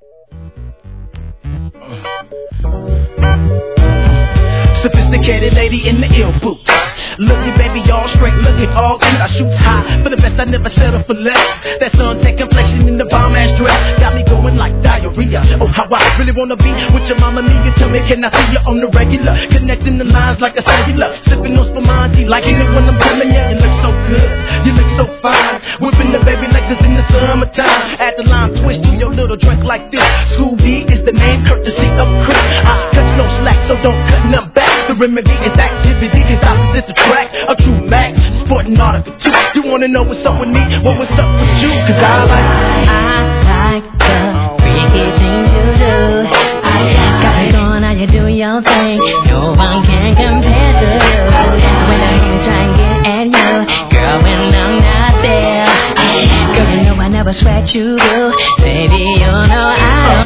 Sophisticated lady in the ill booth. Looking baby all straight, looking all good. I shoot high for the best, I never settle for less. That sun-take inflection in the bomb ass dress got me going like diarrhea. Oh, how I really wanna be with your mama Mia. Tell me, can I see you on the regular? Connecting the lines like a cellular. Sipping on Spumante, liking it when I'm coming. Yeah, you look so good, you look so fine. Whipping the baby Lexus in the summertime. Add the lime twist to your little drink like this. School B is the name, courtesy of Chris. I cut no slack, so don't cut none back. The remedy is activity, these opposites attract. A true max, sporting article 2. You wanna know what's up with me? Well, what's up with you? Cause I like the freaky things you do. I got it on how you do your thing. No one can compare to you. When I hear you try and get at you, girl, when I'm not there, girl, you know I never sweat you, boo.